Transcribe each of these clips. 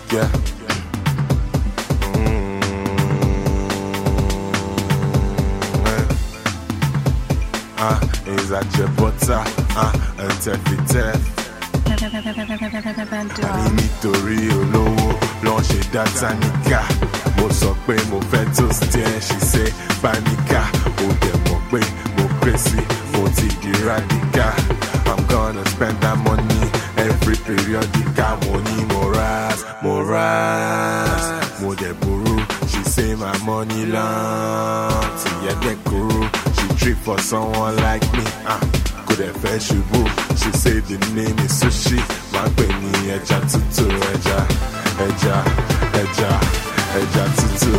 yeah. Is that your butter? And tef. Àní nítorí olówó ló ń ṣe dátà níkà. Mo sọ pé mo fẹ́ toast ẹ̀, she say panika. Ó dẹ̀ mọ̀ pé mo crazy, mo ti di radical. I'm gonna spend that money every periodical. Mo ní mo rise, mo dẹ̀ burú. She say my money long, ti yẹ dẹ̀ kúrú. She trip for someone like me, could have fẹ́ ṣubú. She say the name is sushi. Máa pè ní ẹja tútù, ẹja tútù,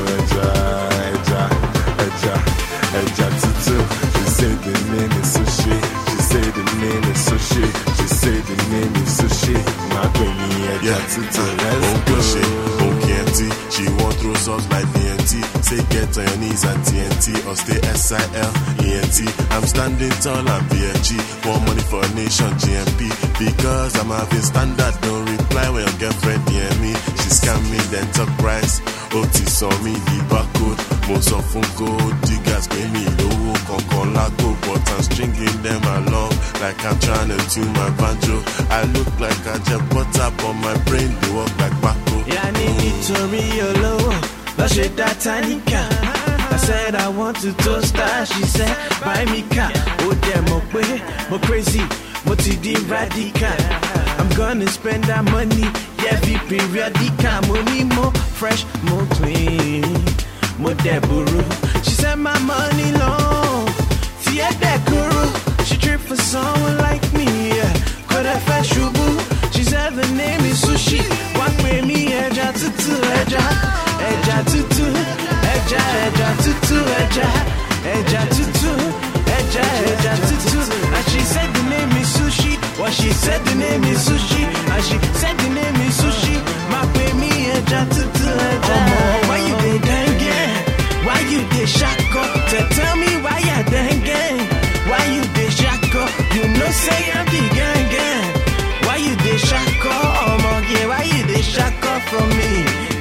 ẹja tútù. She say the name is sushi. She say the name is sushi. She say the name is sushi. Máa pè ní ẹja tútù. Let's go. She won't throw sauce like BNT. Say get on your knees at TNT or stay SILENT. I'm standing tall and BFG. More money for a nation GMP. Because I'm having standard. Don't reply when your girlfriend near me. She scam me then talk price. OT saw me the barcode. Most of them gold diggers pay me low. Concon lago, but I'm stringing them along like I'm trying to tune my banjo. I look like I just butter, but my brain they work like Paco. Yeah, I need to be alone. But she that tiny car. I said I want to toast her. She said buy me car. Oh damn, mo crazy, mo TD radical. I'm gonna spend that money. Yeah, be periodical. Money more fresh, more clean, more deburu. She said my money long. See a dekuru. She trip for someone like me. Yeah, could have fed shubu. She said the name is sushi. Walk with me, eja tutu, eja tutu, eja tutu, eja tutu, eja tutu. And she said the name is sushi. Well, she said the name is sushi. And she said the name is sushi. Walk with me, eja tutu, eja. Why you dey dangin'? Why you dey shako? Tell me why you dangin'? Why you dey shako? You know say I'm the gang. Why you dey shako? Why you dey shako from me?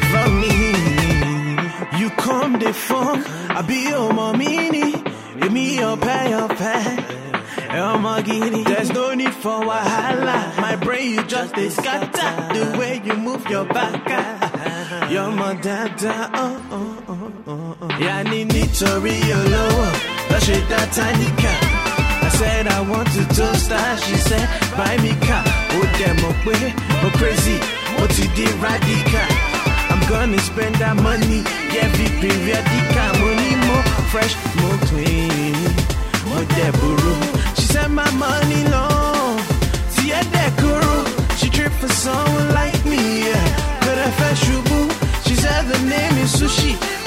You come the phone, I be your momini. Give me your pay. There's no need for wahala. My brain you just dey scatter. The way you move your back, you're my dada. Yeah, I need to be your lower. But she that tiny car. I said I want to toast her. She said buy me car. Oh damn, mo crazy, mo TD radical. I'm gonna spend that money. Yeah, be periodical. Money more fresh, more clean, more deburu. She said my money long. See a dekuru. She trip for someone like me. Yeah, could have fed shubu. She said the name is sushi.